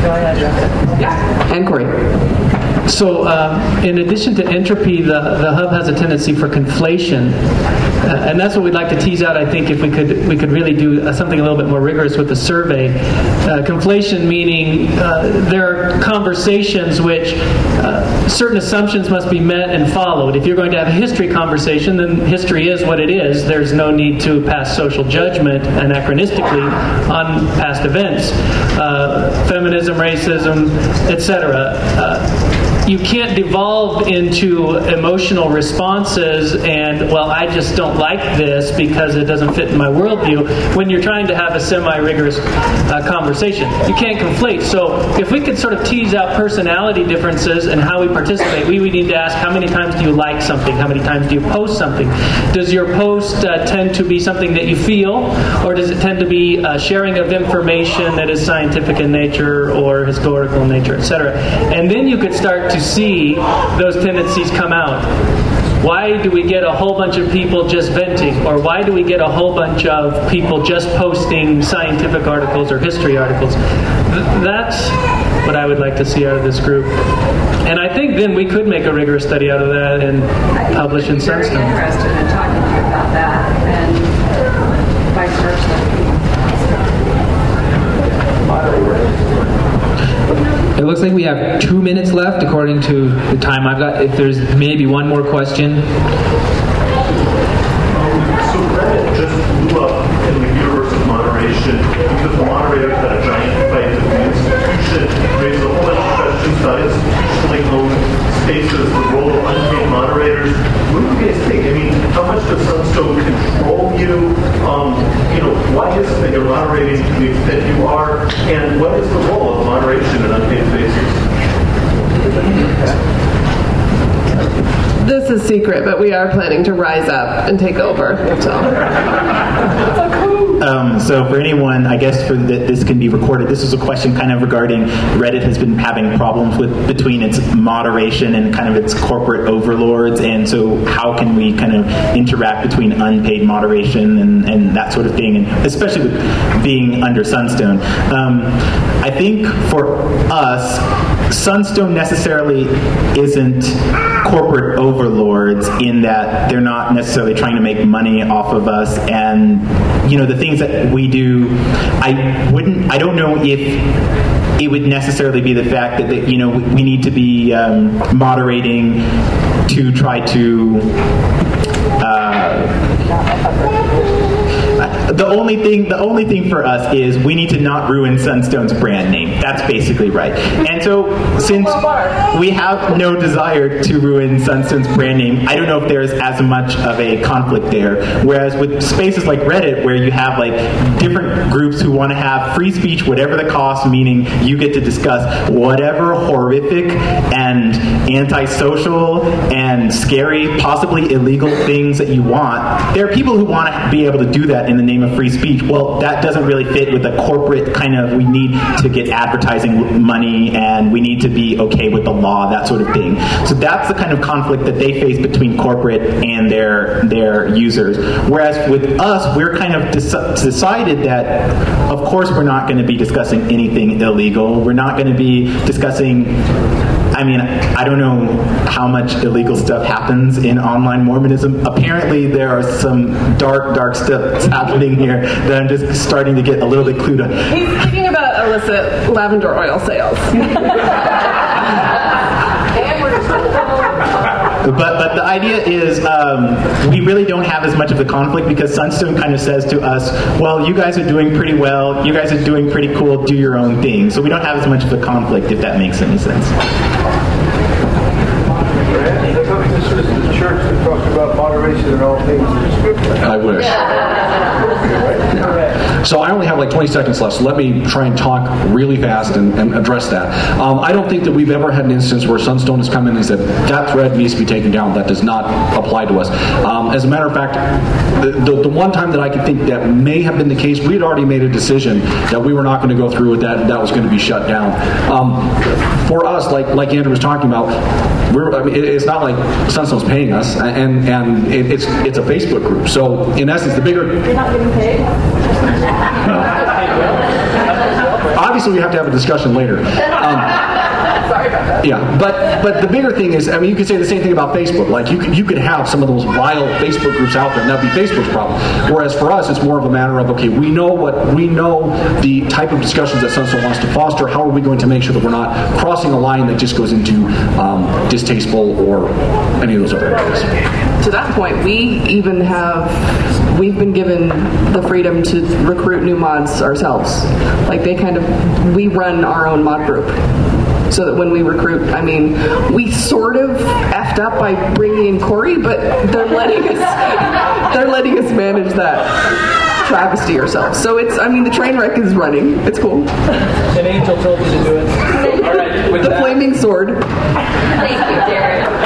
And Corey. So, uh, in addition to entropy, the, the hub has a tendency for conflation, uh, and that's what we'd like to tease out. I think if we could we could really do uh, something a little bit more rigorous with the survey. Uh, conflation meaning uh, there are conversations which uh, certain assumptions must be met and followed. If you're going to have a history conversation, then history is what it is. There's no need to pass social judgment anachronistically on past events, uh, feminism, racism, et cetera. Uh, You can't devolve into emotional responses and, well, I just don't like this because it doesn't fit in my worldview when you're trying to have a semi-rigorous uh, conversation. You can't conflate. So if we could sort of tease out personality differences and how we participate, we would need to ask how many times do you like something? How many times do you post something? Does your post uh, tend to be something that you feel, or does it tend to be uh, sharing of information that is scientific in nature or historical in nature, et cetera? And then you could start to to see those tendencies come out. Why do we get a whole bunch of people just venting? Or why do we get a whole bunch of people just posting scientific articles or history articles? Th- that's what I would like to see out of this group. And I think then we could make a rigorous study out of that and publish in Sunstone. I'm very interested in talking to you about that and vice versa. It looks like we have two minutes left according to the time I've got. If there's maybe one more question. So Reddit just blew up in the universe of moderation because the moderator had a giant fight with the institution, raised a whole bunch of questions about institutionally owned spaces, the role of unpaid moderators. What do you guys think? I mean, how much does Sunstone control you? Um, you know, why is it that you're moderating to the extent you are? And what is the role of moderation in unpaid spaces? This is secret, but we are planning to rise up and take over. So, um, so for anyone, I guess for that this can be recorded, this is a question kind of regarding Reddit has been having problems with between its moderation and kind of its corporate overlords, and so how can we kind of interact between unpaid moderation and, and that sort of thing, and especially with being under Sunstone. Um, I think for us, Sunstone necessarily isn't corporate overlords in that they're not necessarily trying to make money off of us, and you know the things that we do, I wouldn't I don't know if it would necessarily be the fact that, that you know we, we need to be um, moderating to try to uh, the only thing the only thing for us is we need to not ruin Sunstone's brand name. That's basically right. And so since we have no desire to ruin Sunstone's brand name, I don't know if there's as much of a conflict there. Whereas with spaces like Reddit, where you have like different groups who want to have free speech, whatever the cost, meaning you get to discuss whatever horrific and antisocial and scary, possibly illegal things that you want. There are people who want to be able to do that in the name of free speech. Well, that doesn't really fit with the corporate kind of, we need to get advertising money and we need to be okay with the law, that sort of thing. So that's the kind of conflict that they face between corporate and their their users. Whereas with us, we're kind of des- decided that, of course, we're not going to be discussing anything illegal. We're not going to be discussing, I mean, I don't know how much illegal stuff happens in online Mormonism. Apparently, there are some dark, dark stuff happening here that I'm just starting to get a little bit clued on. He's thinking about illicit lavender oil sales. But but the idea is um, we really don't have as much of the conflict because Sunstone kind of says to us, well, you guys are doing pretty well, you guys are doing pretty cool, do your own thing. So we don't have as much of a conflict, if that makes any sense. This is the church that talks about moderation and all things in Scripture. I wish. Yeah. So I only have like twenty seconds left, so let me try and talk really fast and, and address that. Um, I don't think that we've ever had an instance where Sunstone has come in and said, that thread needs to be taken down. That does not apply to us. Um, as a matter of fact, the, the, the one time that I could think that may have been the case, we had already made a decision that we were not going to go through with that, that was going to be shut down. Um, for us, like like Andrew was talking about, we're, I mean, it, it's not like Sunstone's paying us, and and it, it's it's a Facebook group. So in essence, the bigger... You're not getting paid? No. obviously we have to have a discussion later. Um, Sorry about that. Yeah, but but the bigger thing is, I mean, you could say the same thing about Facebook. Like, you could, you could have some of those vile Facebook groups out there, and that'd be Facebook's problem. Whereas for us, it's more of a matter of, okay, we know what we know the type of discussions that Sunstone wants to foster. How are we going to make sure that we're not crossing a line that just goes into um, distasteful or any of those other areas? To that point, we even have, we've been given the freedom to recruit new mods ourselves. Like, they kind of, we run our own mod group. So that when we recruit, I mean, we sort of effed up by bringing in Corey, but they're letting us, they're letting us manage that travesty ourselves. So it's, I mean, the train wreck is running. It's cool. An angel told you to do it. All right, with the that. flaming sword. Thank you, Jared.